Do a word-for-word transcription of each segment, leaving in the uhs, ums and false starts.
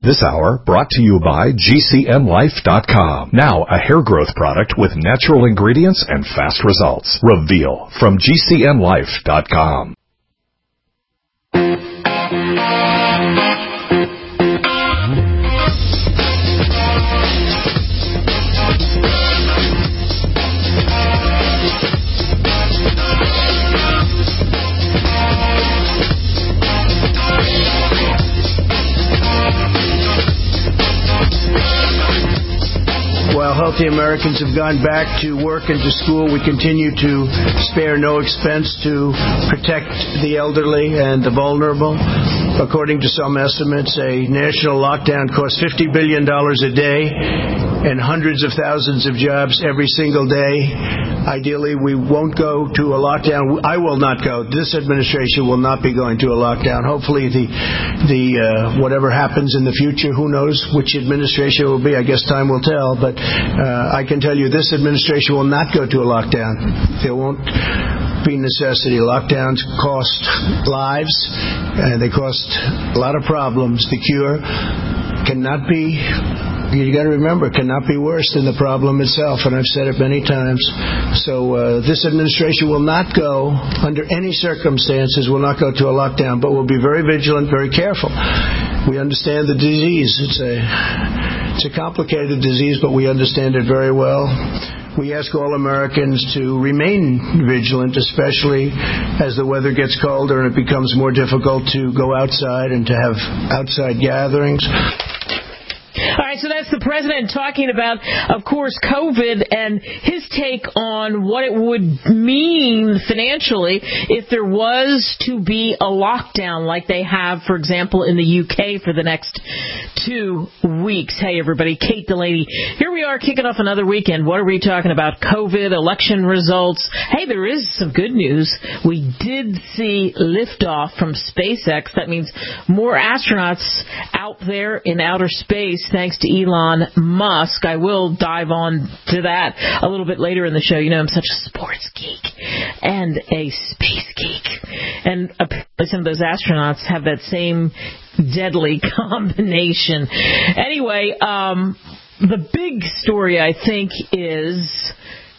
This hour brought to you by G C N Life dot com. Now a hair growth product with natural ingredients and fast results. Reveal from G C N Life dot com. While healthy Americans have gone back to work and to school, we continue to spare no expense to protect the elderly and the vulnerable. According to some estimates, a national lockdown costs fifty billion dollars a day and hundreds of thousands of jobs every single day. Ideally, we won't go to a lockdown. I will not go. This administration will not be going to a lockdown. Hopefully, the the uh, whatever happens in the future, who knows which administration it will be. I guess time will tell. But uh, I can tell you this administration will not go to a lockdown. There won't be necessity. Lockdowns cost lives, and they cost a lot of problems. The cure cannot be... You got to remember, it cannot be worse than the problem itself, and I've said it many times. So uh, this administration will not go, under any circumstances, will not go to a lockdown, but will be very vigilant, very careful. We understand the disease. It's a, it's a complicated disease, but we understand it very well. We ask all Americans to remain vigilant, especially as the weather gets colder and it becomes more difficult to go outside and to have outside gatherings. All right, so that's the president talking about, of course, COVID and his take on what it would mean financially if there was to be a lockdown like they have, for example, in the U K for the next two weeks. Hey, everybody, Kate Delaney. Here we are kicking off another weekend. What are we talking about? COVID, election results. Hey, there is some good news. We did see liftoff from SpaceX. That means more astronauts out there in outer space, thanks to Elon Musk. I will dive on to that a little bit later in the show. You know, I'm such a sports geek and a space geek. And apparently some of those astronauts have that same deadly combination. Anyway, um, the big story, I think, is...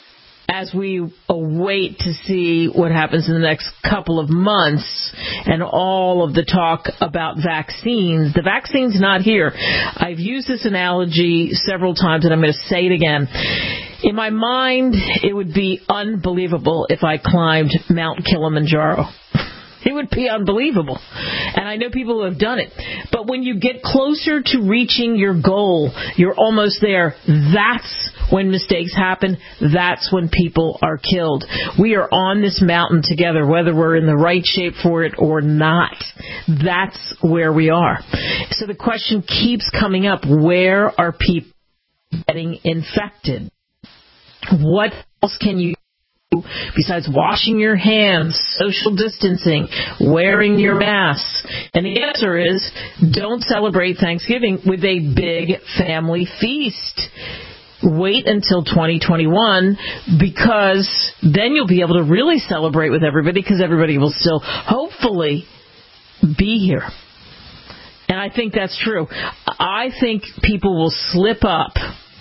as we await to see what happens in the next couple of months and all of the talk about vaccines. The vaccine's not here. I've used this analogy several times, and I'm going to say it again. In my mind, it would be unbelievable if I climbed Mount Kilimanjaro. It would be unbelievable. And I know people who have done it. But when you get closer to reaching your goal, you're almost there. That's when mistakes happen. That's when people are killed. We are on this mountain together, whether we're in the right shape for it or not. That's where we are. So the question keeps coming up. Where are people getting infected? What else can you besides washing your hands, social distancing, wearing your masks? And the answer is, don't celebrate Thanksgiving with a big family feast. Wait until twenty twenty-one, because then you'll be able to really celebrate with everybody, because everybody will still hopefully be here. And I think that's true. I think people will slip up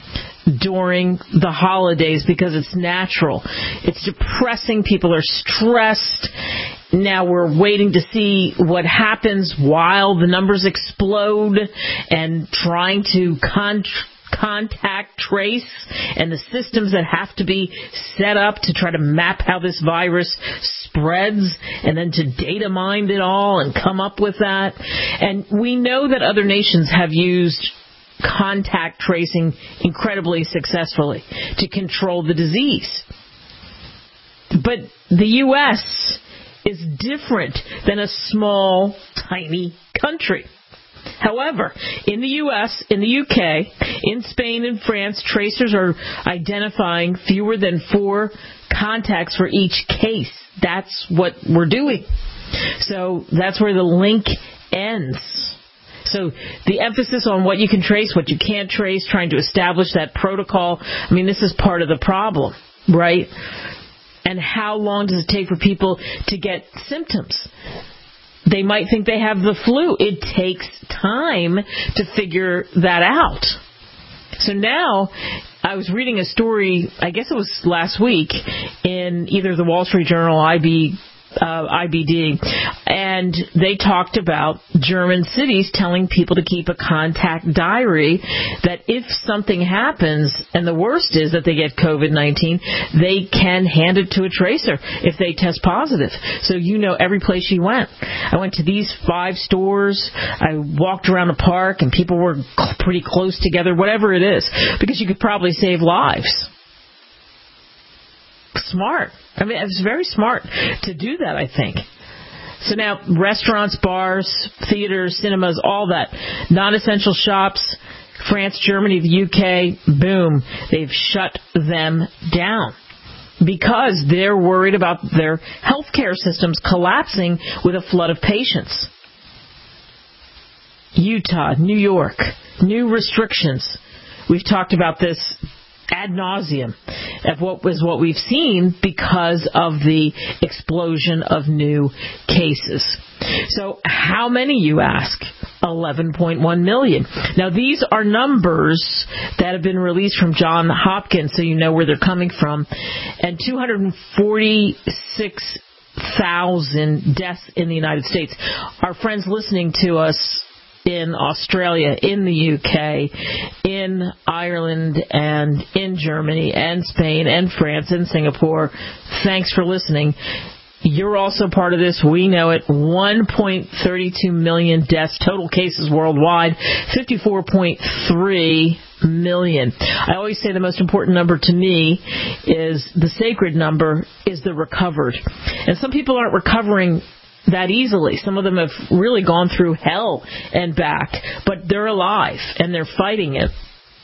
during the holidays because it's natural. It's depressing. People are stressed. Now we're waiting to see what happens while the numbers explode and trying to con- contact trace and the systems that have to be set up to try to map how this virus spreads and then to data mine it all and come up with that. And we know that other nations have used contact tracing incredibly successfully to control the disease. But the U S is different than a small, tiny country. However, in the U S, in the U K, in Spain and France, tracers are identifying fewer than four contacts for each case. That's what we're doing. So that's where the link ends. So the emphasis on what you can trace, what you can't trace, trying to establish that protocol, I mean, this is part of the problem, right? And how long does it take for people to get symptoms? they might think they have the flu. It takes time to figure that out. So now, I was reading a story, I guess it was last week, in either the Wall Street Journal, I B, uh, I B D, and they talked about German cities telling people to keep a contact diary, that if something happens, and the worst is that they get covid nineteen, they can hand it to a tracer if they test positive. So you know every place you went. I went to these five stores, I walked around a park, and people were pretty close together, whatever it is, because you could probably save lives. Smart. I mean, it's very smart to do that, I think. So now, restaurants, bars, theaters, cinemas, all that, non-essential shops, France, Germany, the U K, boom, they've shut them down because they're worried about their healthcare systems collapsing with a flood of patients. Utah, New York, new restrictions. We've talked about this ad nauseum of what was what we've seen because of the explosion of new cases. So how many, you ask? eleven point one million. Now, these are numbers that have been released from Johns Hopkins, so you know where they're coming from. And two hundred forty-six thousand deaths in the United States. Our friends listening to us in Australia, in the U K, in Ireland, and in Germany, and Spain, and France, and Singapore, thanks for listening. You're also part of this. We know it. one point three two million deaths, total cases worldwide, fifty-four point three million. I always say the most important number to me is the sacred number is the recovered. And some people aren't recovering that easily. Some of them have really gone through hell and back, but they're alive and they're fighting it.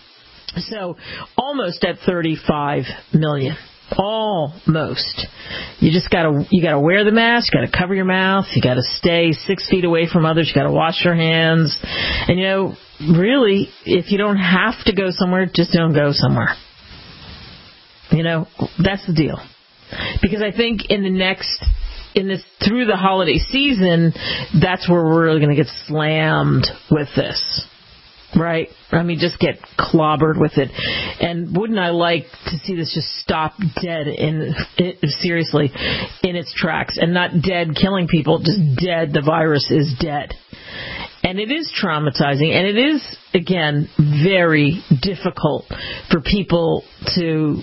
So almost at thirty-five million. Almost. You just gotta you gotta wear the mask, you gotta cover your mouth, you gotta stay six feet away from others, you gotta wash your hands. And you know, really, if you don't have to go somewhere, just don't go somewhere. You know, that's the deal. Because I think in the next in this through the holiday season, that's where we're really going to get slammed with this, right? I mean, just get clobbered with it. And wouldn't I like to see this just stop dead in it, seriously in its tracks, and not dead killing people, just dead. The virus is dead. And it is traumatizing, and it is, again, very difficult for people to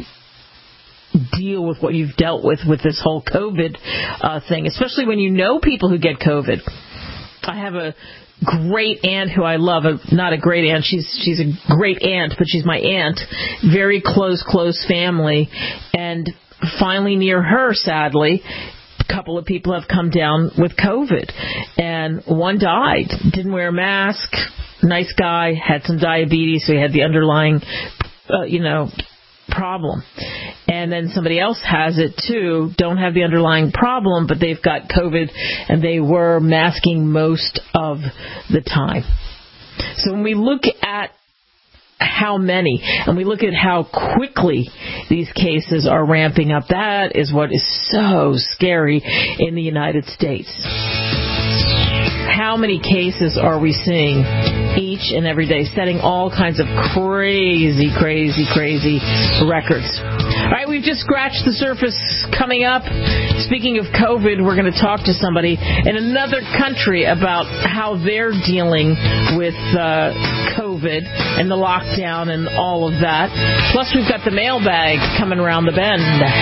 deal with what you've dealt with with this whole COVID uh, thing, especially when you know people who get COVID. I have a great aunt who I love, a, not a great aunt, she's she's a great aunt, but she's my aunt, very close, close family, and finally near her, sadly, a couple of people have come down with COVID, and one died, didn't wear a mask, nice guy, had some diabetes, so he had the underlying, uh, you know, problem. And then somebody else has it too, don't have the underlying problem, but they've got COVID and they were masking most of the time. So when we look at how many, and we look at how quickly these cases are ramping up, that is what is so scary in the United States. How many cases are we seeing each and every day, setting all kinds of crazy, crazy, crazy records? All right, we've just scratched the surface. Coming up, speaking of COVID, we're going to talk to somebody in another country about how they're dealing with uh, COVID and the lockdown and all of that. Plus, we've got the mailbag coming around the bend.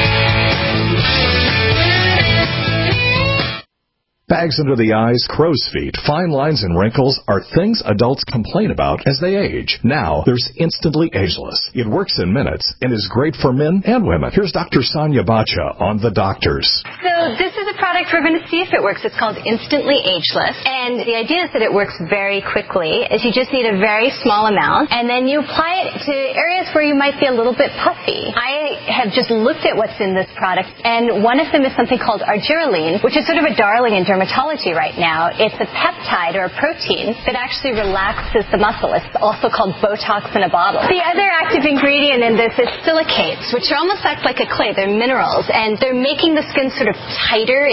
Bags under the eyes, crow's feet, fine lines, and wrinkles are things adults complain about as they age. Now, there's Instantly Ageless. It works in minutes and is great for men and women. Here's Doctor Sonia Bacha on The Doctors. So this is a product we're going to see if it works. It's called Instantly Ageless. And the idea is that it works very quickly, is you just need a very small amount, and then you apply it to areas where you might be a little bit puffy. I have just looked at what's in this product, and one of them is something called argireline, which is sort of a darling in dermatology right now. It's a peptide or a protein that actually relaxes the muscle. It's also called Botox in a bottle. The other active ingredient in this is silicates, which almost act like a clay. They're minerals, and they're making the skin sort of tighter. It's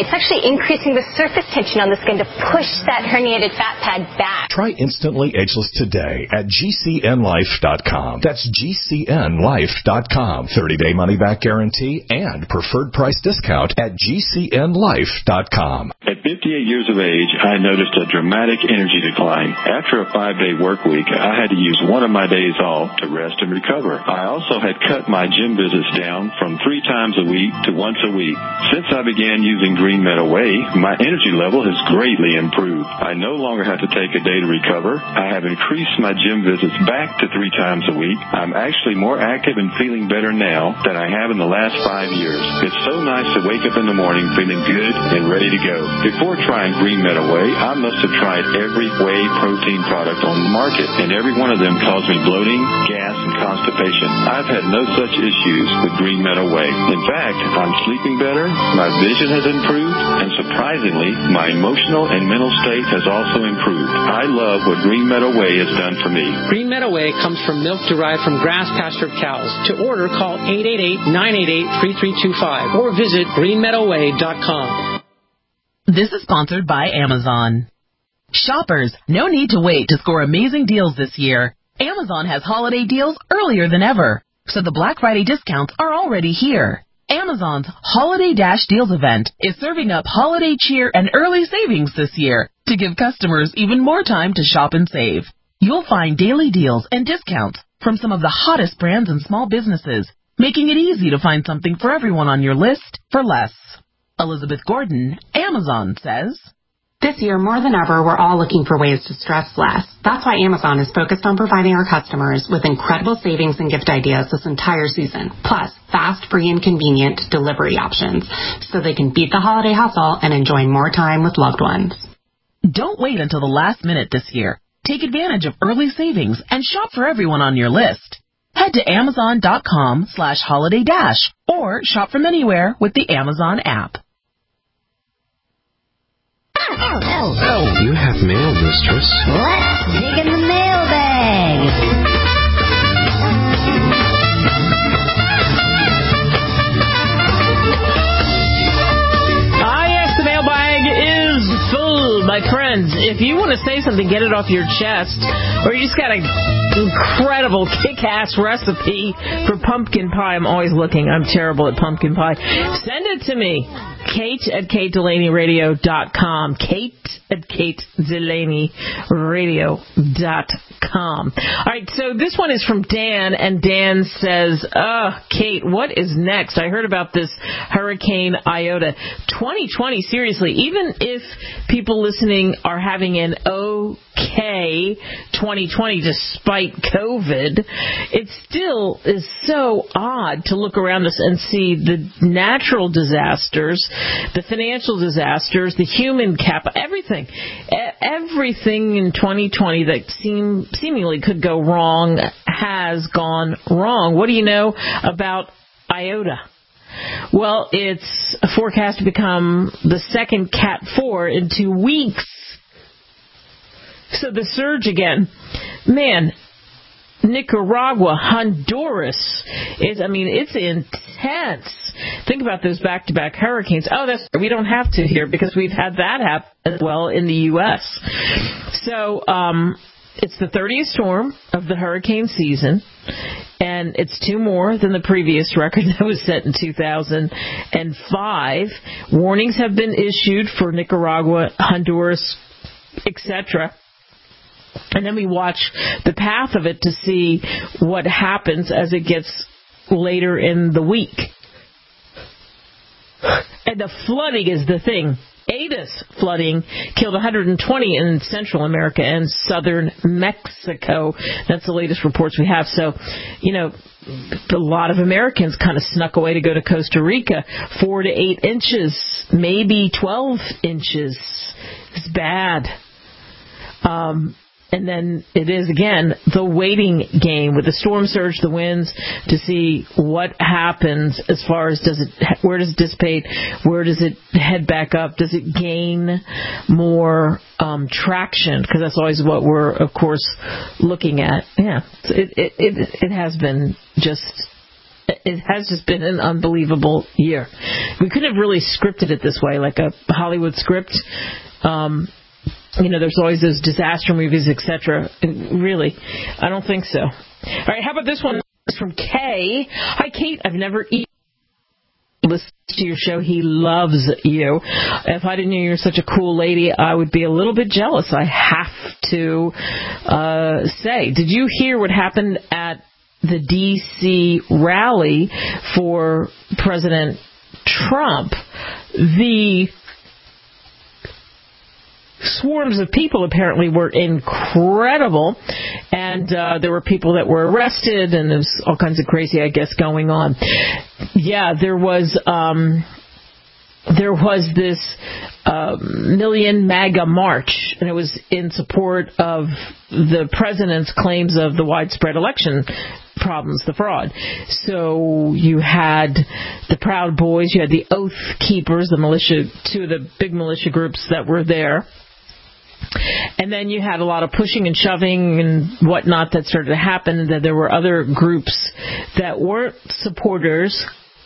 it's actually increasing the surface tension on the skin to push that herniated fat pad back. Try Instantly Ageless today at G C N life dot com. That's G C N life dot com. thirty-day money-back guarantee and preferred price discount at G C N life dot com. At fifty-eight years of age, I noticed a dramatic energy decline. After a five-day work week, I had to use one of my days off to rest and recover. I also had cut my gym visits down from three times a week to once a week. Since I began using Green Meadow Whey, my energy level has greatly improved. I no longer have to take a day to recover. I have increased my gym visits back to three times a week. I'm actually more active and feeling better now than I have in the last five years. It's so nice to wake up in the morning feeling good and ready to go. Before trying Green Meadow Whey, I must have tried every whey protein product on the market, and every one of them caused me bloating, gas, and constipation. I've had no such issues with Green Meadow Whey. In fact, I'm sleeping better, my vision has improved, and surprisingly, my emotional and mental state has also improved. I love what Green Meadow Whey has done for me. Green Meadow Whey comes from milk derived from grass-pastured cows. To order, call eight eight eight, nine eight eight, three three two five or visit green meadow way dot com. This is sponsored by Amazon. Shoppers, no need to wait to score amazing deals this year. Amazon has holiday deals earlier than ever, so the Black Friday discounts are already here. Amazon's Holiday Dash Deals event is serving up holiday cheer and early savings this year to give customers even more time to shop and save. You'll find daily deals and discounts from some of the hottest brands and small businesses, making it easy to find something for everyone on your list for less. Elizabeth Gordon, Amazon, says, This year, more than ever, we're all looking for ways to stress less. That's why Amazon is focused on providing our customers with incredible savings and gift ideas this entire season, plus fast, free, and convenient delivery options, so they can beat the holiday hustle and enjoy more time with loved ones. Don't wait until the last minute this year. Take advantage of early savings and shop for everyone on your list. Head to amazon.com slash holiday dash or shop from anywhere with the Amazon app. Oh, oh, oh. You have mail, mistress. Let's dig in the mailbag. My friends, if you want to say something, get it off your chest, or you just got an incredible kick-ass recipe for pumpkin pie. I'm always looking. I'm terrible at pumpkin pie. Send it to me. Kate at Kate Delaney Radio dot com. Kate at Kate Delaney Radio dot com. All right, so this one is from Dan, and Dan says, "Oh, Kate, what is next? I heard about this Hurricane Iota. twenty twenty, seriously, even if people listening are having an okay twenty twenty despite COVID, it still is so odd to look around us and see the natural disasters, the financial disasters, the human cap, everything. Everything in twenty twenty that seem, seemingly could go wrong has gone wrong. What do you know about Iota? Well, it's forecast to become the second Cat four in two weeks. So the surge again. Man, Nicaragua, Honduras, is, I mean, it's intense. Think about those back-to-back hurricanes. Oh, that's, we don't have to here because we've had that happen as well in the U S So, um, it's the thirtieth storm of the hurricane season, and it's two more than the previous record that was set in two thousand five. Warnings have been issued for Nicaragua, Honduras, et cetera. And then we watch the path of it to see what happens as it gets later in the week. And the flooding is the thing. Ada's flooding killed one hundred twenty in Central America and southern Mexico. That's the latest reports we have. So, you know, a lot of Americans kind of snuck away to go to Costa Rica. Four to eight inches, maybe twelve inches. It's bad. Um, And then it is, again, the waiting game with the storm surge, the winds, to see what happens as far as does it, where does it dissipate, where does it head back up, does it gain more um, traction? Because that's always what we're, of course, looking at. Yeah, it, it, it, it has been just it has just been an unbelievable year. We couldn't have really scripted it this way, like a Hollywood script. Um, you know, there's always those disaster movies, et cetera. Really, I don't think so. All right, how about this one? It's from Kay. Hi, Kate. I've never eaten. Listen to your show. He loves you. If I didn't know you were such a cool lady, I would be a little bit jealous. I have to uh, say. Did you hear what happened at the D C rally for President Trump? The swarms of people apparently were incredible, and uh, there were people that were arrested, and there's all kinds of crazy, I guess, going on. Yeah, there was um, there was this uh, Million MAGA March, and it was in support of the president's claims of the widespread election problems, the fraud. So you had the Proud Boys, you had the Oath Keepers, the militia, two of the big militia groups that were there. And then you had a lot of pushing and shoving and whatnot that started to happen. That there were other groups that weren't supporters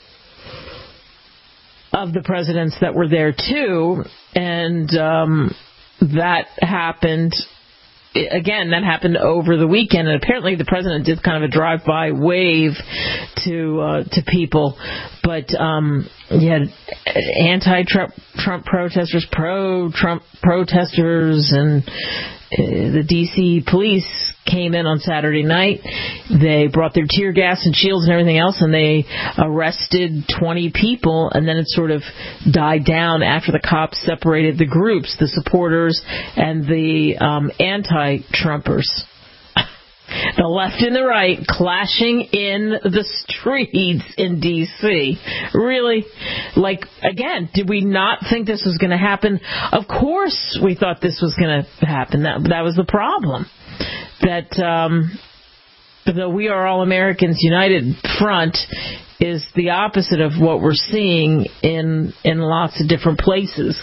of the presidents that were there too. And um, that happened. Again, that happened over the weekend, and apparently the president did kind of a drive-by wave to uh, to people. But um, you had anti-Trump Trump protesters, pro-Trump protesters, and uh, the D C police came in on Saturday night. They brought their tear gas and shields and everything else, and they arrested twenty people, and then it sort of died down after the cops separated the groups, the supporters and the um, anti-Trumpers. The left and the right clashing in the streets in D C Really? Like, again, did we not think this was going to happen? Of course we thought this was going to happen. That, that was the problem. That um, the We Are All Americans United front is the opposite of what we're seeing in in lots of different places.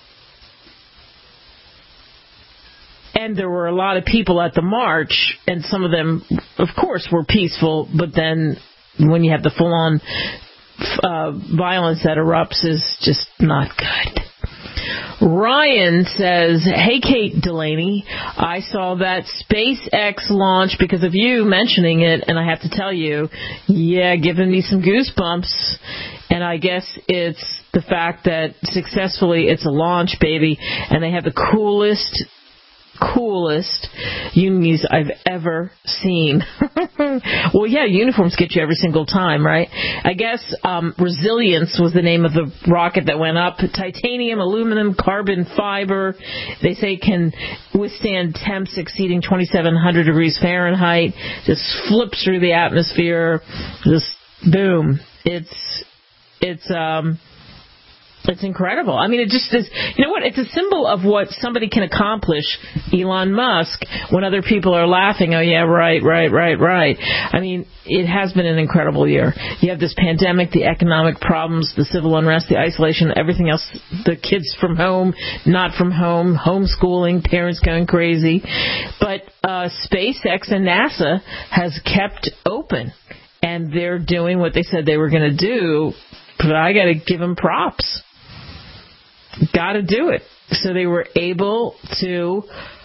And there were a lot of people at the march, and some of them, of course, were peaceful, but then when you have the full-on uh, violence that erupts is just not good. Ryan says, hey, Kate Delaney, I saw that SpaceX launch because of you mentioning it, and I have to tell you, yeah, giving me some goosebumps. And I guess it's the fact that successfully it's a launch, baby, and they have the coolest coolest unis I've ever seen. Well, yeah, uniforms get you every single time, right? I guess um, Resilience was the name of the rocket that went up. Titanium, aluminum, carbon fiber. They say it can withstand temps exceeding twenty-seven hundred degrees Fahrenheit. Just flips through the atmosphere. Just boom. It's it's um. It's incredible. I mean, it just is, you know what, it's a symbol of what somebody can accomplish, Elon Musk, when other people are laughing, oh yeah, right, right, right, right. I mean, it has been an incredible year. You have this pandemic, the economic problems, the civil unrest, the isolation, everything else, the kids from home, not from home, homeschooling, parents going crazy. But uh, SpaceX and NASA has kept open, and they're doing what they said they were going to do, but I got to give them props. Got to do it. So they were able to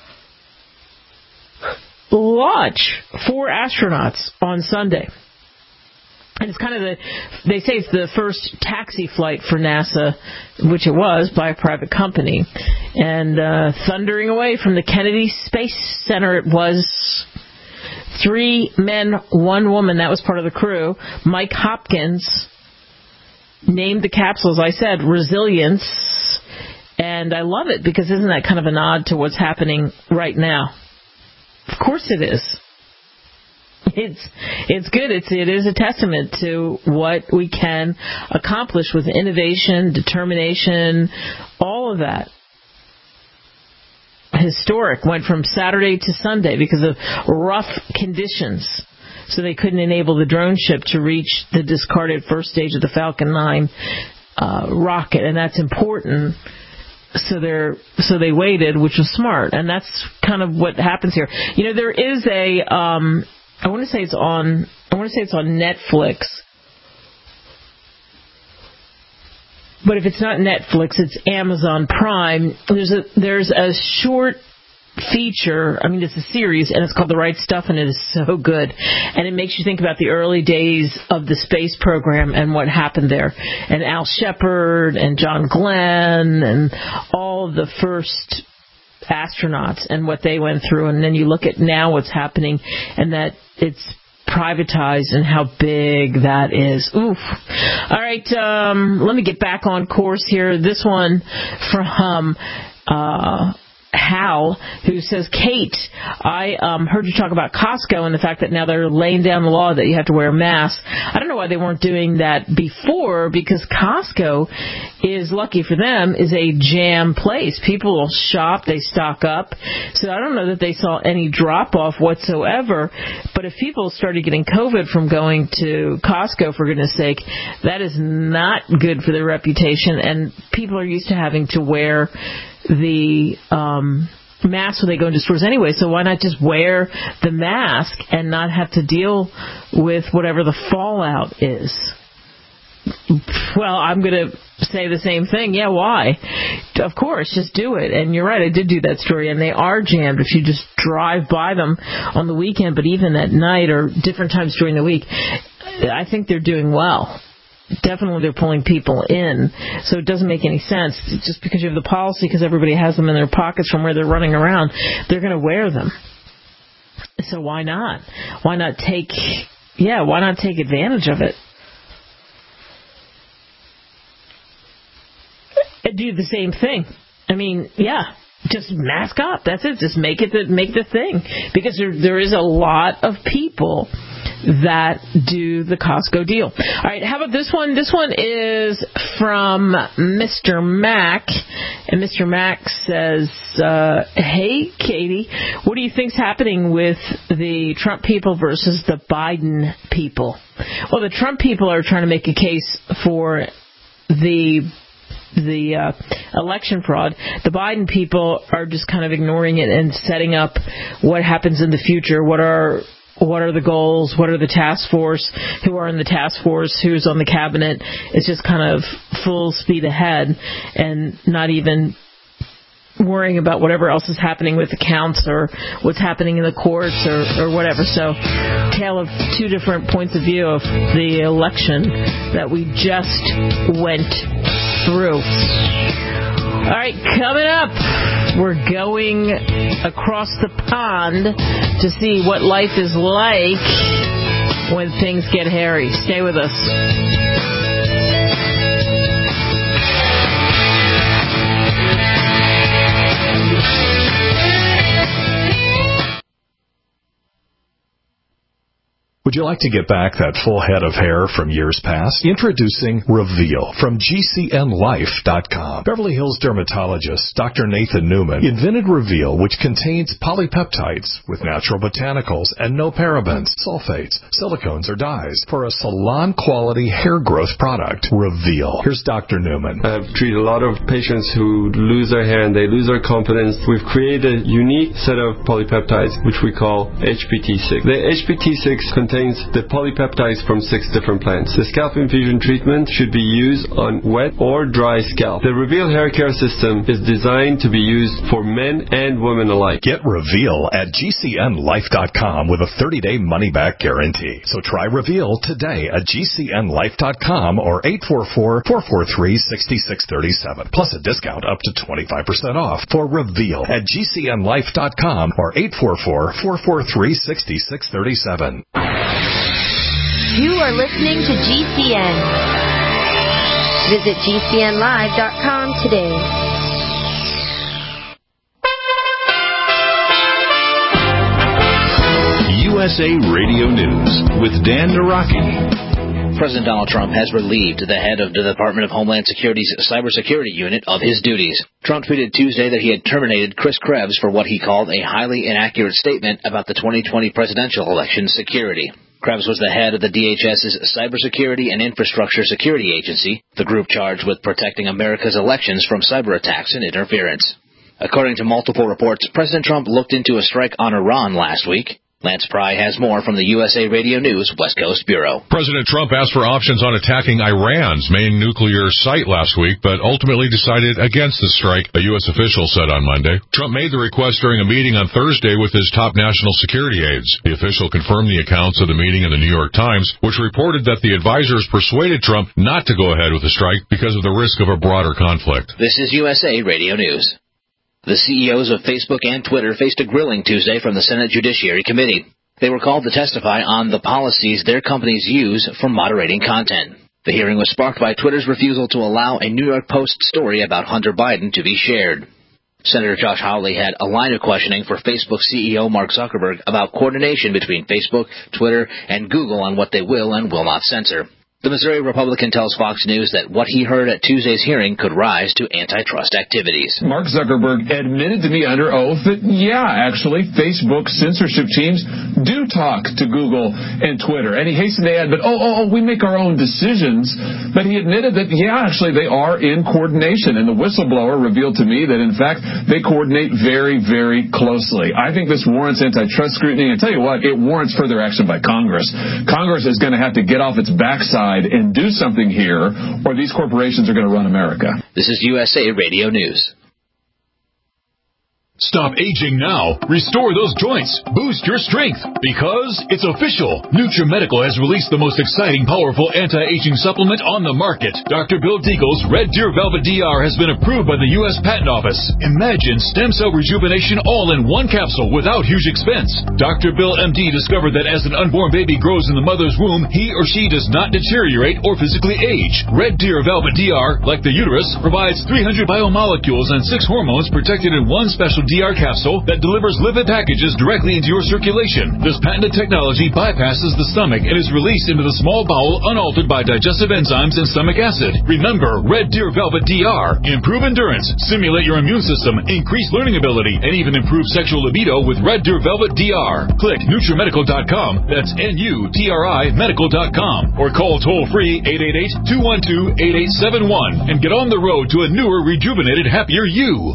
launch four astronauts on Sunday. And it's kind of the, they say it's the first taxi flight for NASA, which it was, by a private company. And uh, thundering away from the Kennedy Space Center, it was three men, one woman. That was part of the crew. Mike Hopkins named the capsule, as I said, Resilience. And I love it because isn't that kind of a nod to what's happening right now? Of course it is. It's it's good. It's it is a testament to what we can accomplish with innovation, determination, all of that. Historic. Went from Saturday to Sunday because of rough conditions. So they couldn't enable the drone ship to reach the discarded first stage of the Falcon nine uh, rocket, and that's important. So they're so they waited, which was smart, and that's kind of what happens here. You know, there is a um, I want to say it's on I want to say it's on Netflix. But if it's not Netflix, it's Amazon Prime. There's a there's a short feature, I mean, it's a series, and it's called The Right Stuff, and it is so good. And it makes you think about the early days of the space program and what happened there. And Al Shepard and John Glenn and all of the first astronauts and what they went through. And then you look at now what's happening and that it's privatized and how big that is. Oof. All right, um, let me get back on course here. This one from uh, Hal, who says, Kate, I um, heard you talk about Costco and the fact that now they're laying down the law that you have to wear a mask. I don't know why they weren't doing that before, because Costco is, lucky for them, is a jam place. People will shop, they stock up. So I don't know that they saw any drop-off whatsoever. But if people started getting COVID from going to Costco, for goodness sake, that is not good for their reputation. And people are used to having to wear the um, mask when they go into stores anyway, so why not just wear the mask and not have to deal with whatever the fallout is? Well, I'm going to say the same thing. Yeah, why? Of course, just do it. And you're right, I did do that story, and they are jammed if you just drive by them on the weekend, but even at night or different times during the week. I think they're doing well. Definitely they're pulling people in, so it doesn't make any sense. Just because you have the policy, because everybody has them in their pockets from where they're running around, they're going to wear them. So why not? Why not take, yeah, why not take advantage of it? And do the same thing. I mean, yeah, just mask up. That's it. Just make it the, make the thing. Because there there is a lot of people that do the Costco deal. All right, how about this one? This one is from Mister Mac, and Mister Mac says, uh, hey, Katie, what do you think's happening with the Trump people versus the Biden people? Well, the Trump people are trying to make a case for the the uh, election fraud. The Biden people are just kind of ignoring it and setting up what happens in the future, what are What are the goals? What are the task force? Who are in the task force? Who's on the cabinet? It's just kind of full speed ahead and not even worrying about whatever else is happening with accounts or what's happening in the courts or, or whatever. So, tale of two different points of view of the election that we just went through. All right, coming up, we're going across the pond to see what life is like when things get hairy. Stay with us. Would you like to get back that full head of hair from years past? Introducing Reveal from G C N life dot com. Beverly Hills dermatologist Doctor Nathan Newman invented Reveal, which contains polypeptides with natural botanicals and no parabens, sulfates, silicones, or dyes for a salon-quality hair growth product. Reveal. Here's Doctor Newman. I've treated a lot of patients who lose their hair and they lose their confidence. We've created a unique set of polypeptides, which we call H P T six. The H P T six contains the polypeptides from six different plants. The scalp infusion treatment should be used on wet or dry scalp. The Reveal hair care system is designed to be used for men and women alike. Get Reveal at G C N life dot com with a thirty-day money-back guarantee. So try Reveal today at G C N life dot com or eight four four, four four three, six six three seven. Plus a discount up to twenty-five percent off for Reveal at G C N life dot com or eight four four, four four three, six six three seven. You are listening to G C N. Visit G C N live dot com today. U S A Radio News with Dan Naraki. President Donald Trump has relieved the head of the Department of Homeland Security's cybersecurity unit of his duties. Trump tweeted Tuesday that he had terminated Chris Krebs for what he called a highly inaccurate statement about the twenty twenty presidential election security. Krebs was the head of the D H S's Cybersecurity and Infrastructure Security Agency, the group charged with protecting America's elections from cyber attacks and interference. According to multiple reports, President Trump looked into a strike on Iran last week. Lance Pry has more from the U S A Radio News West Coast Bureau. President Trump asked for options on attacking Iran's main nuclear site last week, but ultimately decided against the strike, a U S official said on Monday. Trump made the request during a meeting on Thursday with his top national security aides. The official confirmed the accounts of the meeting in the New York Times, which reported that the advisors persuaded Trump not to go ahead with the strike because of the risk of a broader conflict. This is U S A Radio News. The C E Os of Facebook and Twitter faced a grilling Tuesday from the Senate Judiciary Committee. They were called to testify on the policies their companies use for moderating content. The hearing was sparked by Twitter's refusal to allow a New York Post story about Hunter Biden to be shared. Senator Josh Hawley had a line of questioning for Facebook C E O Mark Zuckerberg about coordination between Facebook, Twitter, and Google on what they will and will not censor. The Missouri Republican tells Fox News that what he heard at Tuesday's hearing could rise to antitrust activities. Mark Zuckerberg admitted to me under oath that, yeah, actually, Facebook censorship teams do talk to Google and Twitter. And he hastened to add, but, oh, oh, oh, we make our own decisions. But he admitted that, yeah, actually, they are in coordination. And the whistleblower revealed to me that, in fact, they coordinate very, very closely. I think this warrants antitrust scrutiny. And I tell you what, it warrants further action by Congress. Congress is going to have to get off its backside and do something here, or these corporations are going to run America. This is U S A Radio News. Stop aging now. Restore those joints. Boost your strength. Because it's official. NutriMedical has released the most exciting, powerful anti-aging supplement on the market. Doctor Bill Deagle's Red Deer Velvet D R has been approved by the U S Patent Office. Imagine stem cell rejuvenation all in one capsule without huge expense. Doctor Bill M D discovered that as an unborn baby grows in the mother's womb, he or she does not deteriorate or physically age. Red Deer Velvet D R, like the uterus, provides three hundred biomolecules and six hormones protected in one special D R capsule that delivers lipid packages directly into your circulation. This patented technology bypasses the stomach and is released into the small bowel unaltered by digestive enzymes and stomach acid. Remember, Red Deer Velvet D R. Improve endurance, stimulate your immune system, increase learning ability, and even improve sexual libido with Red Deer Velvet D R. Click NutriMedical dot com. That's N U T R I medical dot com. Or call toll-free eight eight eight, two one two, eight eight seven one and get on the road to a newer, rejuvenated, happier you.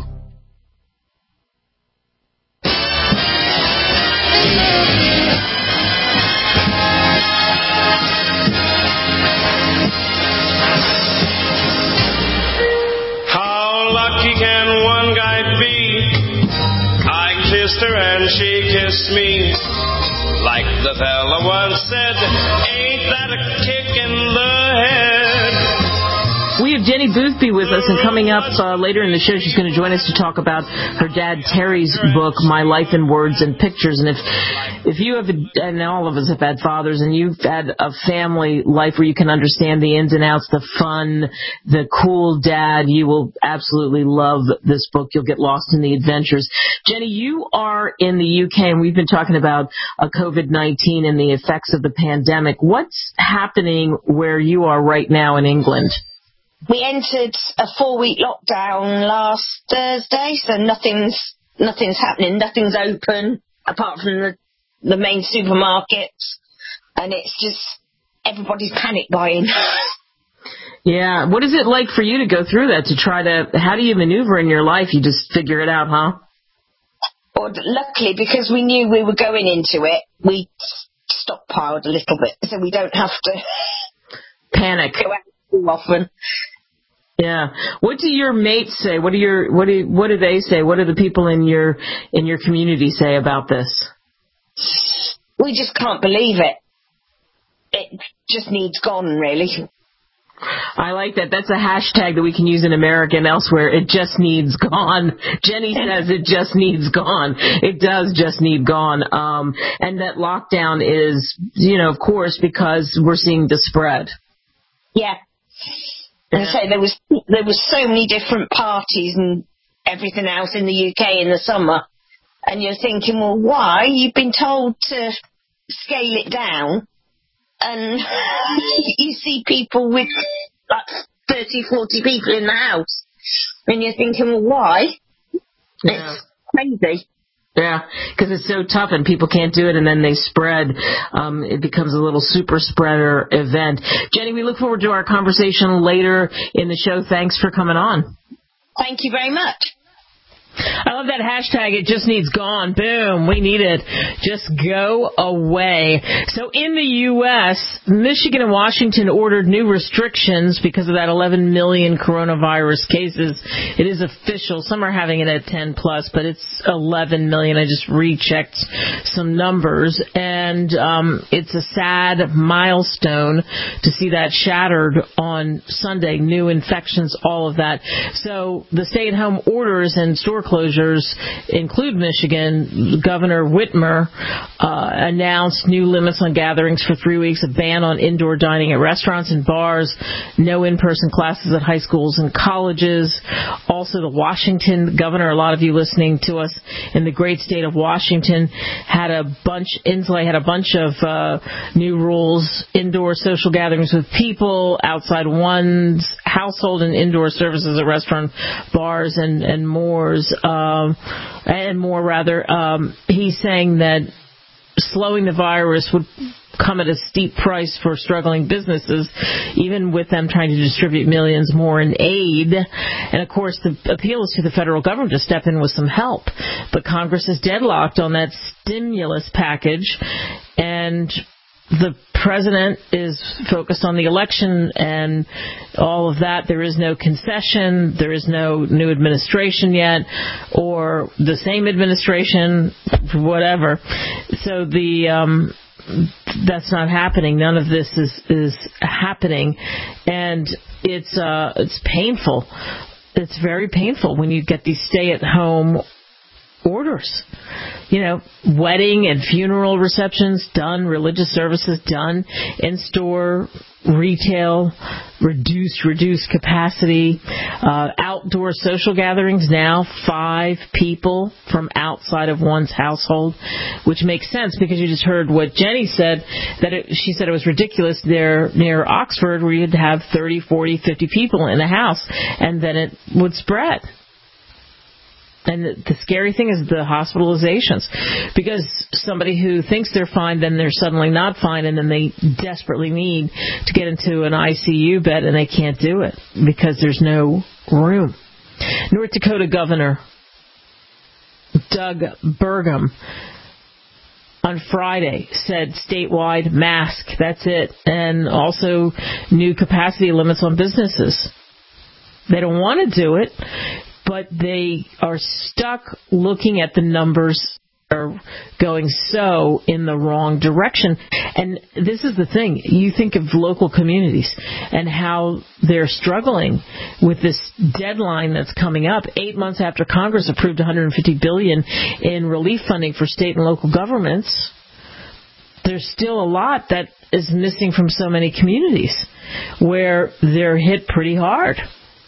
And she kissed me like the fella once said, ain't that a kick in the head? We have Jenny Boothby with us, and coming up uh, later in the show, she's going to join us to talk about her dad Terry's book, My Life in Words and Pictures. And if if you have, a, and all of us have had fathers, and you've had a family life where you can understand the ins and outs, the fun, the cool dad, you will absolutely love this book. You'll get lost in the adventures. Jenny, you are in the U K, and we've been talking about uh, COVID nineteen and the effects of the pandemic. What's happening where you are right now in England? We entered a four-week lockdown last Thursday, so nothing's nothing's happening, nothing's open apart from the, the main supermarkets, and it's just everybody's panic buying. Yeah, what is it like for you to go through that, to try to, how do you maneuver in your life? You just figure it out, huh? Well, luckily, because we knew we were going into it, we stockpiled a little bit, so we don't have to panic go out too often. Yeah. What do your mates say? What do your what do what do they say? What do the people in your in your community say about this? We just can't believe it. It just needs gone, really. I like that. That's a hashtag that we can use in America and elsewhere. It just needs gone. Jenny says it just needs gone. It does just need gone. Um, and that lockdown is, you know, of course, because we're seeing the spread. Yeah. And so there was there was so many different parties and everything else in the U K in the summer, and you're thinking, well, why? You've been told to scale it down, and you see people with like thirty, forty people in the house, and you're thinking, well, why? Yeah. It's crazy. Yeah, because it's so tough and people can't do it, and then they spread. Um, it becomes a little super spreader event. Jenny, we look forward to our conversation later in the show. Thanks for coming on. Thank you very much. I love that hashtag, it just needs gone. Boom, we need it. Just go away. So in the U S, Michigan and Washington ordered new restrictions because of that eleven million coronavirus cases. It is official. Some are having it at ten plus, but it's eleven million. I just rechecked some numbers, and um, it's a sad milestone to see that shattered on Sunday. New infections, all of that. So the stay-at-home orders and store closures include Michigan. Governor Whitmer uh, announced new limits on gatherings for three weeks, a ban on indoor dining at restaurants and bars, no in-person classes at high schools and colleges. Also, the Washington governor, a lot of you listening to us in the great state of Washington, had a bunch, Inslee had a bunch of uh, new rules, indoor social gatherings with people, outside one's household and indoor services at restaurant, bars, and, and more's. Um, and more rather, um, he's saying that slowing the virus would come at a steep price for struggling businesses, even with them trying to distribute millions more in aid. And, of course, the appeal is to the federal government to step in with some help. But Congress is deadlocked on that stimulus package, and the president is focused on the election and all of that. There is no concession. There is no new administration yet, or the same administration, whatever. So the um, that's not happening. None of this is is happening, and it's uh, it's painful. It's very painful when you get these stay-at-home orders. You know, wedding and funeral receptions done, religious services done, in-store, retail, reduced, reduced capacity, uh, outdoor social gatherings now, five people from outside of one's household, which makes sense because you just heard what Jenny said, that it, she said it was ridiculous there near Oxford where you'd have thirty, forty, fifty people in a house, and then it would spread. And the scary thing is the hospitalizations, because somebody who thinks they're fine, then they're suddenly not fine, and then they desperately need to get into an I C U bed, and they can't do it because there's no room. North Dakota Governor Doug Burgum on Friday said statewide mask, that's it, and also new capacity limits on businesses. They don't want to do it, but they are stuck looking at the numbers are going so in the wrong direction. And this is the thing. You think of local communities and how they're struggling with this deadline that's coming up eight months after Congress approved one hundred fifty billion dollars in relief funding for state and local governments. There's still a lot that is missing from so many communities where they're hit pretty hard.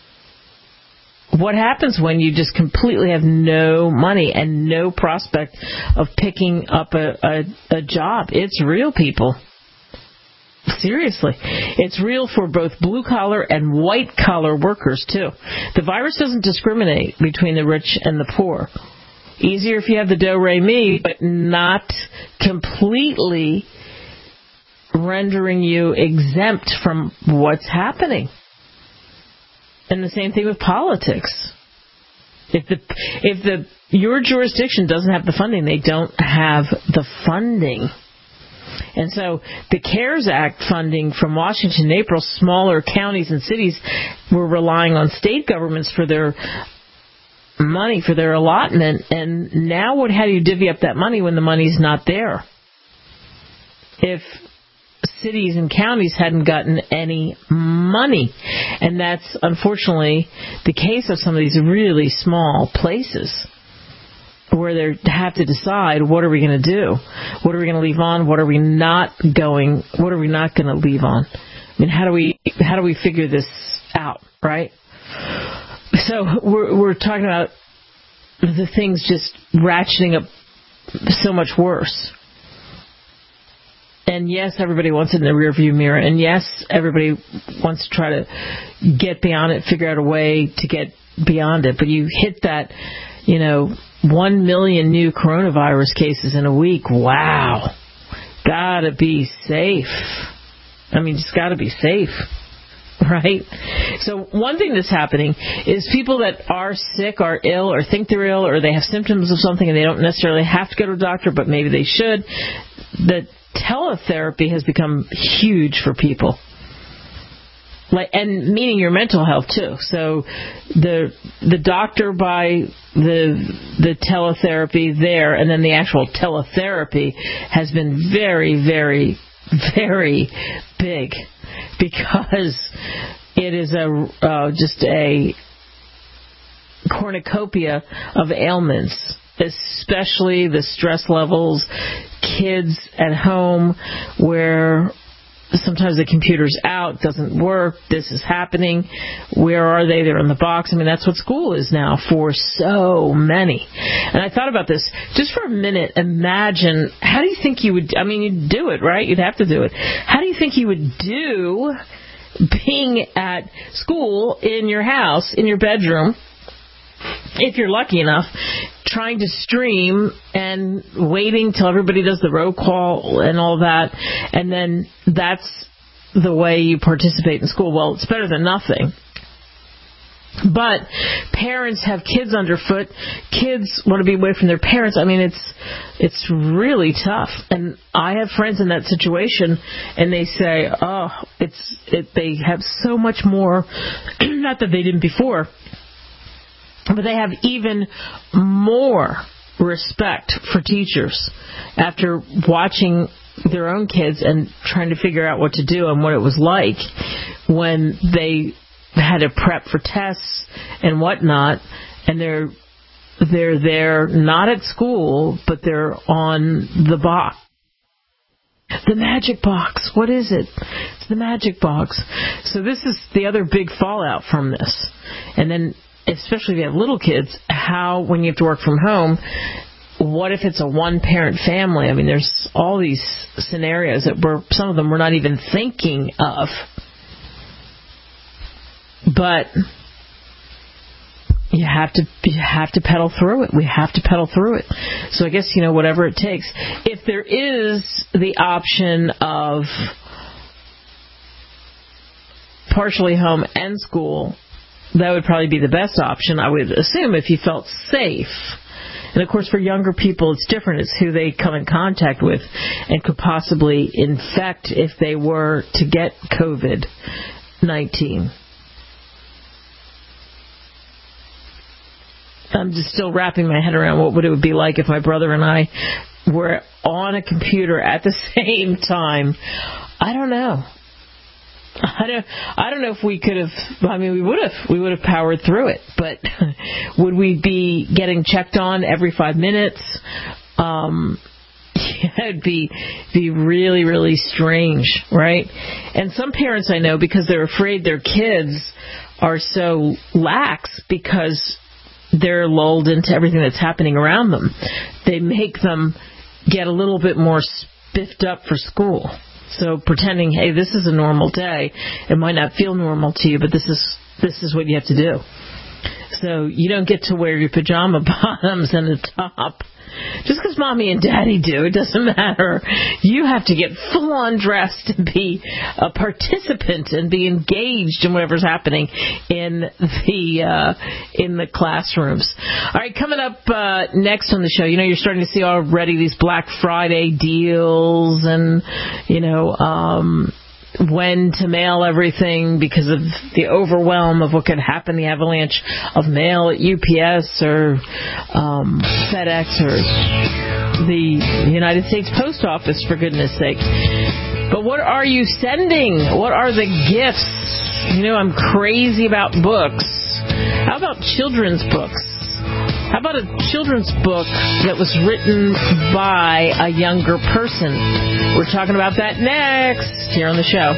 What happens when you just completely have no money and no prospect of picking up a, a, a job? It's real, people. Seriously. It's real for both blue-collar and white-collar workers, too. The virus doesn't discriminate between the rich and the poor. Easier if you have the do-re-mi, but not completely rendering you exempt from what's happening. And the same thing with politics. If the if the your jurisdiction doesn't have the funding, they don't have the funding. And so the CARES Act funding from Washington in April, smaller counties and cities were relying on state governments for their money, for their allotment. And now what? How do you divvy up that money when the money's not there? If cities and counties hadn't gotten any money. And that's unfortunately the case of some of these really small places where they have to decide, what are we going to do? What are we going to leave on? What are we not going, what are we not going to leave on? I mean, how do we, how do we figure this out, right? So we're, we're talking about the things just ratcheting up so much worse. And yes, everybody wants it in the rearview mirror. And yes, everybody wants to try to get beyond it, figure out a way to get beyond it. But you hit that, you know, one million new coronavirus cases in a week. Wow. Gotta be safe. I mean, just gotta be safe. right? So one thing that's happening is people that are sick, are ill, or think they're ill, or they have symptoms of something and they don't necessarily have to go to a doctor, but maybe they should. The teletherapy has become huge for people. Like, and meaning your mental health too. So the the doctor by the the teletherapy there, and then the actual teletherapy has been very, very, very big, because it is a uh, just a cornucopia of ailments, especially the stress levels, kids at home where sometimes the computer's out, doesn't work, this is happening, where are they? They're in the box. I mean, that's what school is now for so many. And I thought about this just for a minute. Imagine, how do you think you would, I mean, you'd do it, right? You'd have to do it. How do you think you would do being at school in your house, in your bedroom, if you're lucky enough, trying to stream and waiting till everybody does the roll call and all that, and then that's the way you participate in school? Well, it's better than nothing. But parents have kids underfoot. Kids want to be away from their parents. I mean, it's it's really tough. And I have friends in that situation, and they say, oh, it's it, they have so much more, not that they didn't before, but they have even more respect for teachers after watching their own kids and trying to figure out what to do and what it was like when they had to prep for tests and whatnot, and they're they're there not at school, but they're on the box. The magic box. What is it? It's the magic box. So this is the other big fallout from this. And then, especially if you have little kids, how, when you have to work from home, what if it's a one-parent family? I mean, there's all these scenarios that we're, some of them we're not even thinking of. But you have to you have to pedal through it. We have to pedal through it. So I guess, you know, whatever it takes. If there is the option of partially home and school, that would probably be the best option, I would assume, if you felt safe. And, of course, for younger people, it's different. It's who they come in contact with and could possibly infect if they were to get covid nineteen. I'm just still wrapping my head around what would it would be like if my brother and I were on a computer at the same time. I don't know. I don't. I don't know if we could have. I mean, we would have. We would have powered through it. But would we be getting checked on every five minutes? Um, it'd be be really, really strange, right? And some parents I know, because they're afraid their kids are so lax because they're lulled into everything that's happening around them, they make them get a little bit more spiffed up for school. So pretending, hey, this is a normal day. It might not feel normal to you, but this is this is what you have to do. So you don't get to wear your pajama bottoms and a top. Just because mommy and daddy do, it doesn't matter. You have to get full on dressed and be a participant and be engaged in whatever's happening in the uh, in the classrooms. All right, coming up uh, next on the show, you know, you're starting to see already these Black Friday deals and, you know, um, when to mail everything because of the overwhelm of what could happen, the avalanche of mail at U P S or um, FedEx or the United States Post Office, for goodness sake. But what are you sending? What are the gifts? You know, I'm crazy about books. How about children's books? How about a children's book that was written by a younger person? We're talking about that next here on the show.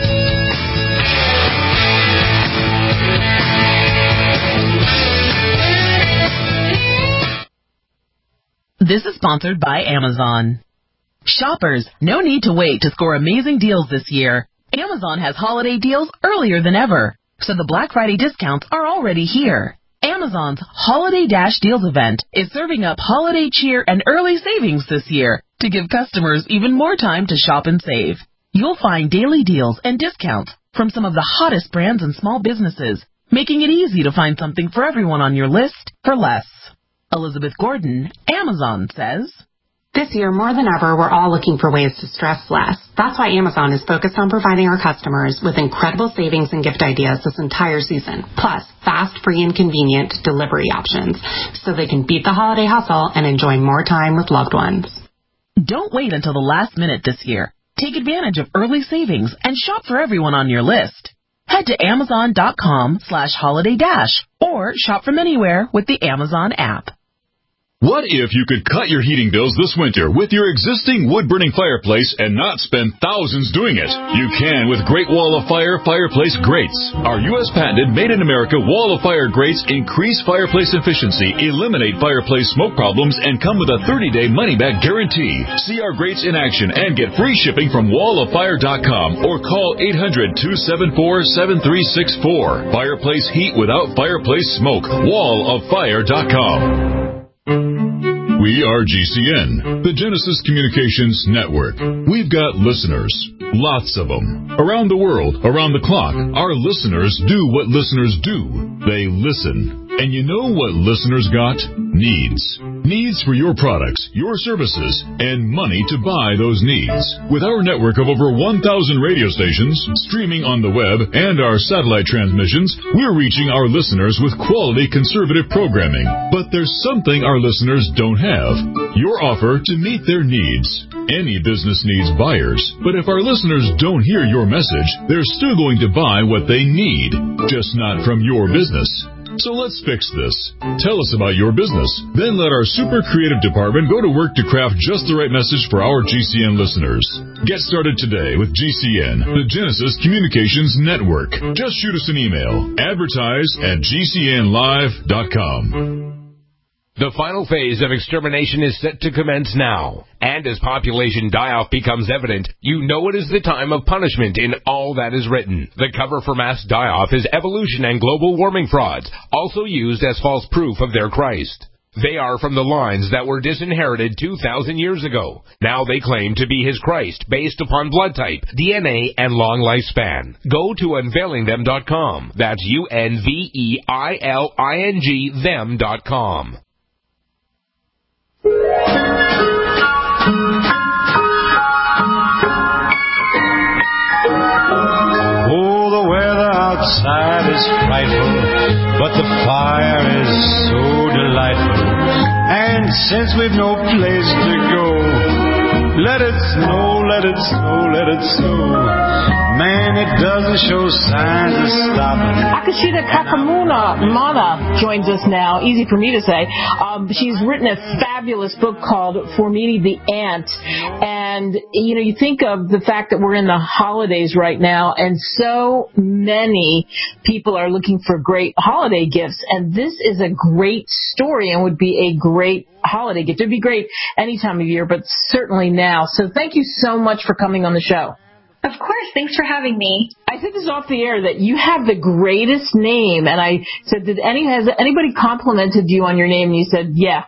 This is sponsored by Amazon. Shoppers, no need to wait to score amazing deals this year. Amazon has holiday deals earlier than ever, so the Black Friday discounts are already here. Amazon's Holiday Dash Deals event is serving up holiday cheer and early savings this year to give customers even more time to shop and save. You'll find daily deals and discounts from some of the hottest brands and small businesses, making it easy to find something for everyone on your list for less. Elizabeth Gordon, Amazon, says, This year, more than ever, we're all looking for ways to stress less. That's why Amazon is focused on providing our customers with incredible savings and gift ideas this entire season, plus fast, free, and convenient delivery options, so they can beat the holiday hustle and enjoy more time with loved ones. Don't wait until the last minute this year. Take advantage of early savings and shop for everyone on your list. Head to amazon.com slash holiday dash or shop from anywhere with the Amazon app. What if you could cut your heating bills this winter with your existing wood-burning fireplace and not spend thousands doing it? You can with Great Wall of Fire fireplace grates. Our U S patented made-in-America Wall of Fire grates increase fireplace efficiency, eliminate fireplace smoke problems, and come with a thirty-day money-back guarantee. See our grates in action and get free shipping from wall of fire dot com or call eight hundred, two seven four, seven three six four. Fireplace heat without fireplace smoke. wall of fire dot com. We are G C N, the Genesis Communications Network. We've got listeners, lots of them, around the world, around the clock. Our listeners do what listeners do. They listen. And you know what listeners got? Needs. Needs for your products, your services, and money to buy those needs. With our network of over one thousand radio stations, streaming on the web, and our satellite transmissions, we're reaching our listeners with quality conservative programming. But there's something our listeners don't have. Your offer to meet their needs. Any business needs buyers, but if our listeners don't hear your message, they're still going to buy what they need, just not from your business. So let's fix this. Tell us about your business. Then let our super creative department go to work to craft just the right message for our G C N listeners. Get started today with G C N, the Genesis Communications Network. Just shoot us an email. Advertise at G C N live dot com. The final phase of extermination is set to commence now. And as population die-off becomes evident, you know it is the time of punishment in all that is written. The cover for mass die-off is evolution and global warming frauds, also used as false proof of their Christ. They are from the lines that were disinherited two thousand years ago. Now they claim to be his Christ based upon blood type, D N A, and long lifespan. Go to unveiling them dot com. That's U N V E I L I N G them dot com. Oh, the weather outside is frightful, but the fire is so delightful. And since we've no place to go, let it snow, let it snow, let it snow. Man, it doesn't show signs of stopping. Akashita Kakamuna Mana joins us now. Easy for me to say. Um, she's written a fabulous book called For Me the Ant. And, you know, you think of the fact that we're in the holidays right now, and so many people are looking for great holiday gifts. And this is a great story and would be a great holiday gift. It'd be great any time of year, but certainly now. So thank you so much for coming on the show. Of course. Thanks for having me. I said this off the air that you have the greatest name, and I said, "Did any has anybody complimented you on your name?" And you said, "Yeah."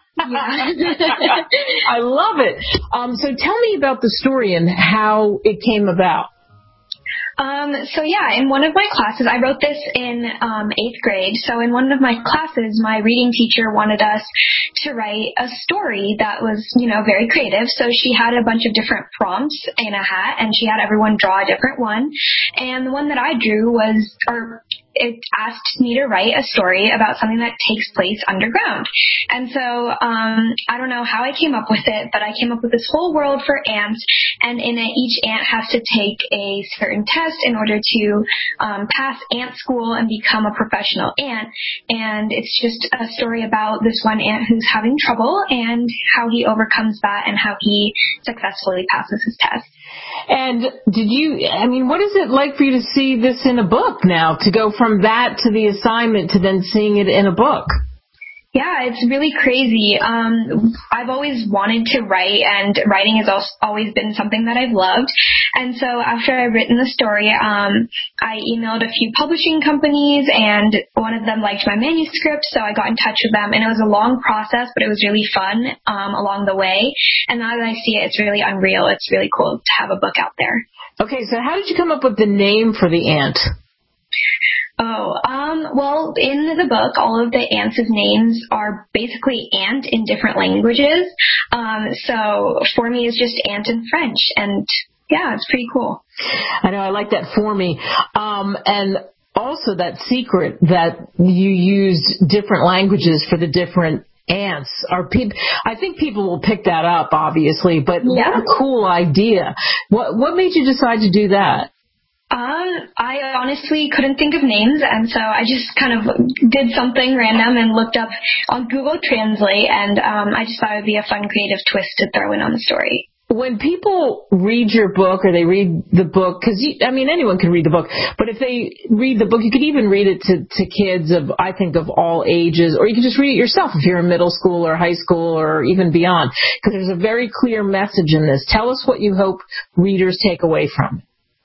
Yeah. I love it. Um, so tell me about the story and how it came about. Um, so yeah, in one of my classes, I wrote this in um, eighth grade. So in one of my classes, my reading teacher wanted us to write a story that was, you know, very creative. So she had a bunch of different prompts in a hat, and she had everyone draw a different one. And the one that I drew was, or it asked me to write a story about something that takes place underground. And so um, I don't know how I came up with it, but I came up with this whole world for ants, and in it, each ant has to take a certain test in order to um, pass ant school and become a professional ant. And it's just a story about this one ant who's having trouble and how he overcomes that and how he successfully passes his test. And did you, I mean, what is it like for you to see this in a book now, to go from that to the assignment to then seeing it in a book? Yeah, it's really crazy. Um, I've always wanted to write, and writing has always been something that I've loved. And so after I'd written the story, um, I emailed a few publishing companies, and one of them liked my manuscript, so I got in touch with them. And it was a long process, but it was really fun um, along the way. And now that I see it, it's really unreal. It's really cool to have a book out there. Okay, so how did you come up with the name for the ant? Oh, um, well, in the book, all of the ants' names are basically ant in different languages. Um, so for me, it's just ant in French, and yeah, it's pretty cool. I know, I like that for me. Um, and also that secret that you used different languages for the different ants. Are people? I think people will pick that up, obviously, but yeah. What a cool idea. What, what made you decide to do that? Um, I honestly couldn't think of names, and so I just kind of did something random and looked up on Google Translate, and um, I just thought it would be a fun creative twist to throw in on the story. When people read your book or they read the book, because, I mean, anyone can read the book, but if they read the book, you could even read it to, to kids of, I think, of all ages, or you can just read it yourself if you're in middle school or high school or even beyond, because there's a very clear message in this. Tell us what you hope readers take away from it.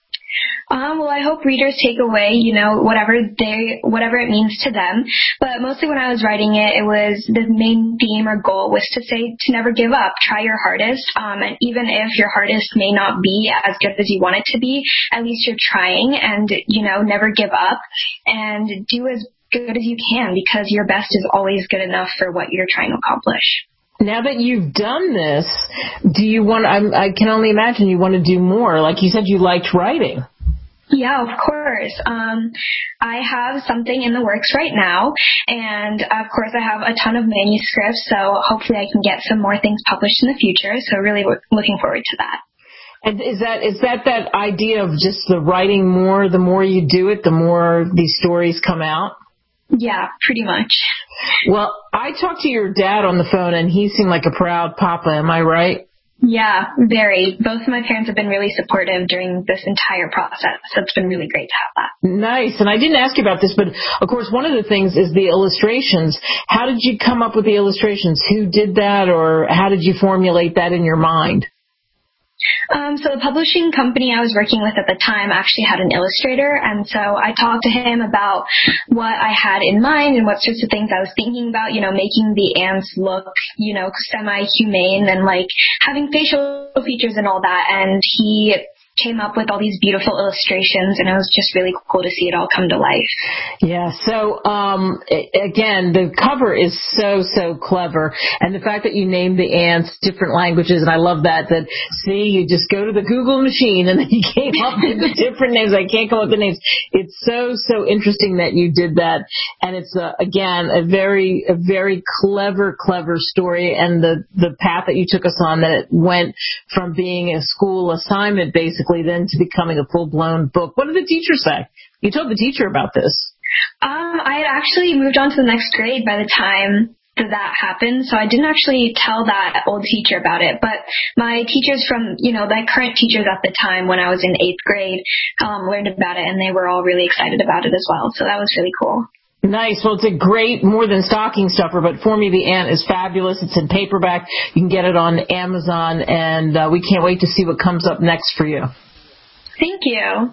Um, well, I hope readers take away, you know, whatever they, whatever it means to them. But mostly when I was writing it, it was the main theme or goal was to say to never give up, try your hardest. Um, and even if your hardest may not be as good as you want it to be, at least you're trying, and, you know, never give up and do as good as you can, because your best is always good enough for what you're trying to accomplish. Now that you've done this, do you want, I'm, I can only imagine you want to do more. Like you said, you liked writing. Yeah, of course. Um, I have something in the works right now, and of course I have a ton of manuscripts, so hopefully I can get some more things published in the future, so really w- looking forward to that. And is that is that that idea of just the writing more, the more you do it, the more these stories come out? Yeah, pretty much. Well, I talked to your dad on the phone, and he seemed like a proud papa, am I right? Yeah, very. Both of my parents have been really supportive during this entire process, so it's been really great to have that. Nice. And I didn't ask you about this, but of course one of the things is the illustrations. How did you come up with the illustrations? Who did that, or how did you formulate that in your mind? Um, so the publishing company I was working with at the time actually had an illustrator, and so I talked to him about what I had in mind and what sorts of things I was thinking about, you know, making the ants look, you know, semi-humane and like having facial features and all that, and he came up with all these beautiful illustrations, and it was just really cool to see it all come to life. Yeah, so um, again, the cover is so, so clever, and the fact that you named the ants different languages, and I love that, that, see, you just go to the Google machine, and then you came up with the different names. I can't come up with the names. It's so, so interesting that you did that, and it's, uh, again, a very, a very clever, clever story, and the, the path that you took us on, that it went from being a school assignment, basically, then to becoming a full-blown book. What did the teacher say? You told the teacher about this. Um, I had actually moved on to the next grade by the time that that happened, so I didn't actually tell that old teacher about it. But my teachers from, you know, the current teachers at the time when I was in eighth grade um, learned about it, and they were all really excited about it as well. So that was really cool. Nice. Well, it's a great, more than stocking stuffer, but For Me the Ant is fabulous. It's in paperback. You can get it on Amazon, and uh, we can't wait to see what comes up next for you. Thank you.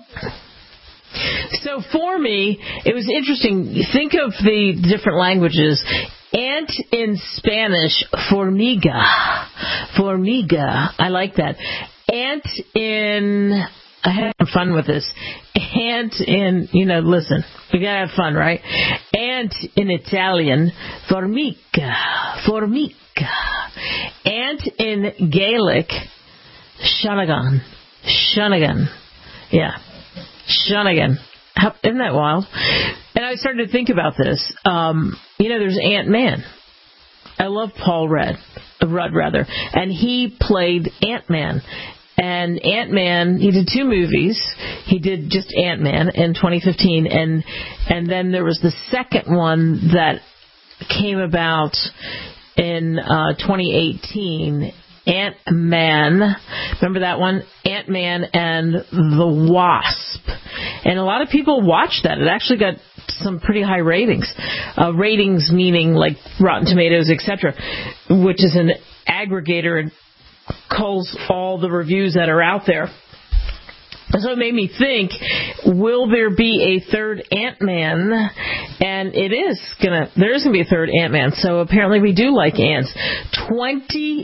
So For Me, it was interesting. Think of the different languages. Ant in Spanish, formiga. Formiga. I like that. Ant in... I had fun with this. Ant in, you know, listen, we gotta have fun, right? Ant in Italian, formica, formica. Ant in Gaelic, shanagan, shanagan. Yeah, shanagan. How, isn't that wild? And I started to think about this. Um, you know, there's Ant-Man. I love Paul Rudd, Rudd rather, and he played Ant-Man. And Ant-Man, he did two movies. He did just Ant-Man in twenty fifteen, and and then there was the second one that came about in uh, twenty eighteen, Ant-Man. Remember that one? Ant-Man and the Wasp. And a lot of people watched that. It actually got some pretty high ratings. Uh, ratings meaning like Rotten Tomatoes, et cetera, which is an aggregator and culls all the reviews that are out there. So it made me think, will there be a third Ant-Man? And it is gonna, there is gonna be a third Ant-Man. So apparently we do like ants. twenty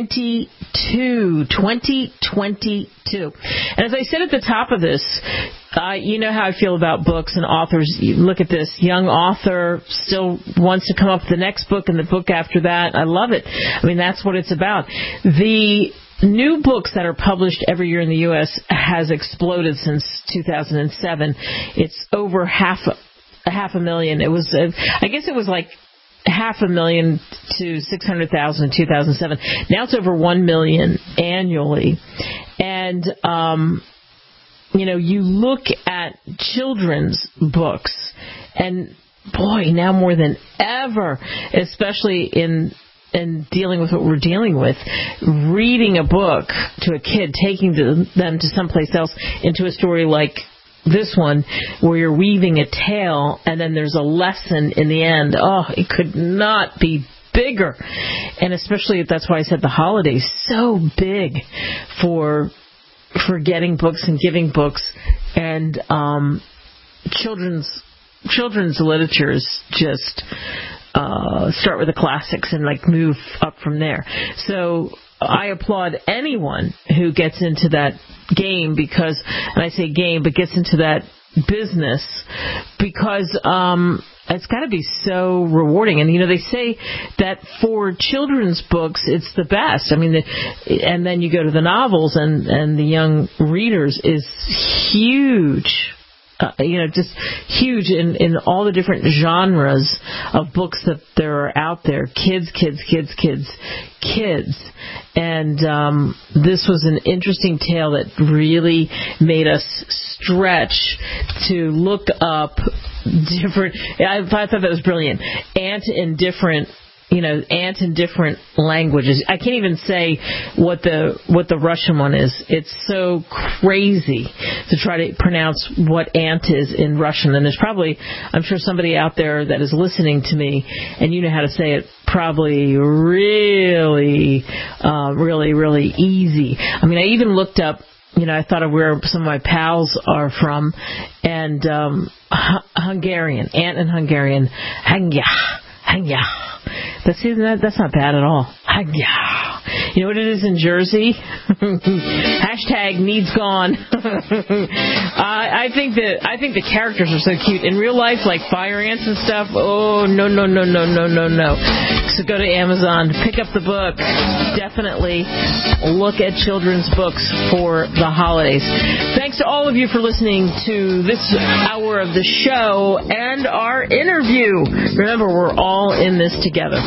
twenty-two. twenty twenty-two. And as I said at the top of this, uh, you know how I feel about books and authors. You look at this young author, still wants to come up with the next book and the book after that. I love it. I mean, that's what it's about. The new books that are published every year in the U S has exploded since two thousand seven. It's over half a half a million. It was, uh, I guess it was like half a million to six hundred thousand in two thousand seven. Now it's over one million annually. And, um, you know, you look at children's books, and boy, now more than ever, especially in and dealing with what we're dealing with, reading a book to a kid, taking to them to someplace else into a story like this one, where you're weaving a tale and then there's a lesson in the end. Oh, it could not be bigger. And especially, that's why I said the holidays, so big for for getting books and giving books. And um, children's children's literature is just... Uh, start with the classics and like move up from there. So I applaud anyone who gets into that game, because, and I say game, but gets into that business, because um, it's got to be so rewarding. And, you know, they say that for children's books, it's the best. I mean, the, and then you go to the novels, and, and the young readers is huge. Uh, you know, just huge in, in all the different genres of books that there are out there. Kids, kids, kids, kids, kids. And um, this was an interesting tale that really made us stretch to look up different... I, I thought that was brilliant. Ant in different... You know, ant in different languages. I can't even say what the what the Russian one is. It's so crazy to try to pronounce what ant is in Russian. And there's probably, I'm sure somebody out there that is listening to me, and you know how to say it probably really, uh, really, really easy. I mean, I even looked up, you know, I thought of where some of my pals are from, and um, H- Hungarian, ant in Hungarian, hangya, hangya. That's, that's not bad at all. You know what it is in Jersey? Hashtag needs gone. I, I think that I think the characters are so cute. In real life, like fire ants and stuff, oh, no, no, no, no, no, no, no. So go to Amazon, pick up the book. Definitely look at children's books for the holidays. Thanks to all of you for listening to this hour of the show and our interview. Remember, we're all in this together.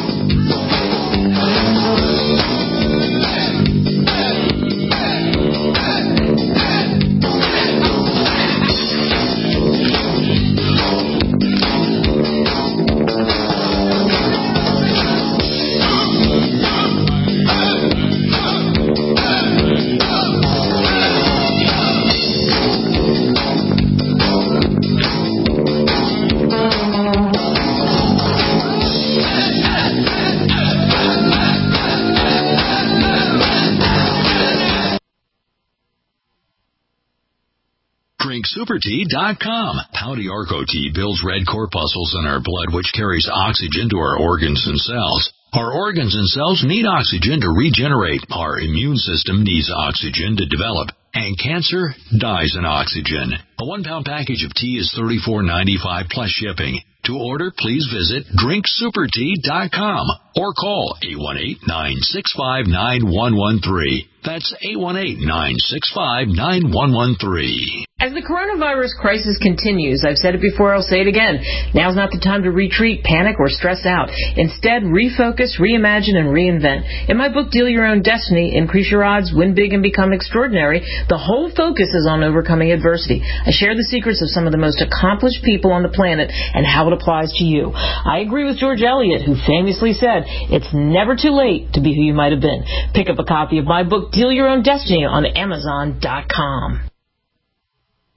drink super tea dot com. Pouty Arco tea builds red corpuscles in our blood, which carries oxygen to our organs and cells. Our organs and cells need oxygen to regenerate. Our immune system needs oxygen to develop. And cancer dies in oxygen. A one-pound package of tea is thirty-four ninety-five plus shipping. To order, please visit drink super tea dot com or call eight one eight, nine six five, nine one one three. That's eight one eight, nine six five, nine one one three. As the coronavirus crisis continues, I've said it before, I'll say it again, now's not the time to retreat, panic, or stress out. Instead, refocus, reimagine, and reinvent. In my book, Deal Your Own Destiny, Increase Your Odds, Win Big, and Become Extraordinary, the whole focus is on overcoming adversity. I share the secrets of some of the most accomplished people on the planet and how it applies to you. I agree with George Eliot, who famously said, it's never too late to be who you might have been. Pick up a copy of my book, Deal Your Own Destiny, on Amazon dot com.